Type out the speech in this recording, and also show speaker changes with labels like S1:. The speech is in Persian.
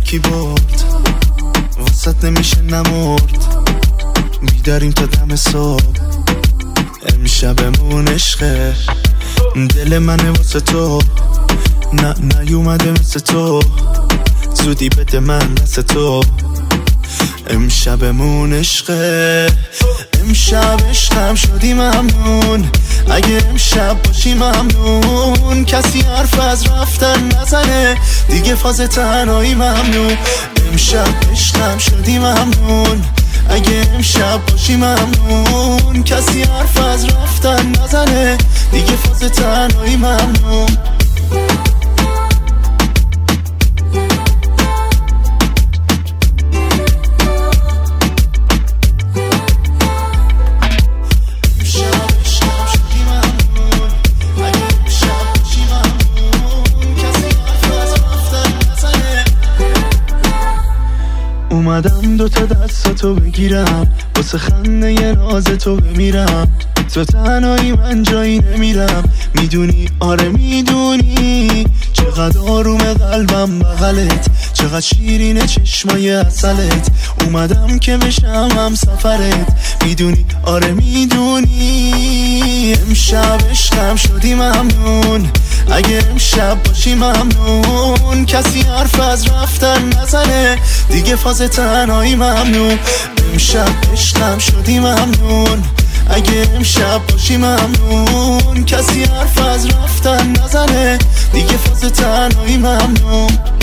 S1: یکی برد وسط نمیشه نمرد بیداریم تا دم صبح امشبمون عشقه دل منه واسه تو نه نیومده مثل تو زودی بده من دست تو امشبمون عشقه امشب عشقم شدی ممنون اگه امشب باشی ممنون کسی حرف از رفتن نزنه دیگه فاز تنهایی ممنون امشب عشقم شدی ممنون اگه امشب باشی ممنون کسی حرف از رفتن نزنه دیگه فاز تنهایی ممنون اومدم دوتا دستاتو بگیرم واسه خنده ی ناز تو بمیرم تو تنهایی من جایی نمیرم میدونی آره میدونی چقدر آروم قلبم بغلت چقدر شیرینه چشمای عسلت اومدم که بشم هم سفرت میدونی آره میدونی امشب عشقم شدی ممنون اگه امشب باشی ممنون کسی حرف از رفتن نزنه دیگه فاز تنهایی ممنون امشب عشقم شدی ممنون اگه امشب باشی ممنون کسی حرف از رفتن نزنه دیگه فاز تنهایی ممنون